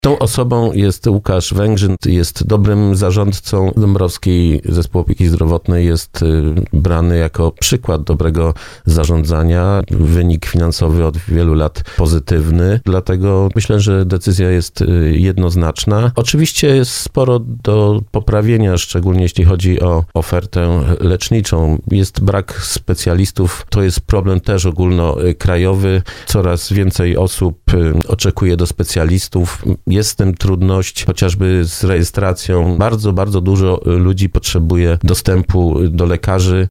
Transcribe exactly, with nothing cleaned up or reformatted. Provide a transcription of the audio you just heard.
Tą osobą jest Łukasz Węgrzyn, jest dobrym zarządcą Dąbrowskiej Zespołu Opieki Zdrowotnej, jest brany jako przykład dobrego zarządzania. Wynik finansowy od wielu lat pozytywny, dlatego myślę, że decyzja jest jednoznaczna. Oczywiście jest sporo do poprawienia, szczególnie jeśli chodzi o ofertę leczniczą. Jest brak specjalistów, to jest problem też ogólnokrajowy. Coraz więcej osób oczekuje do specjalistów. Jest z tym trudność, chociażby z rejestracją. Bardzo, bardzo dużo ludzi potrzebuje dostępu do lekarzy.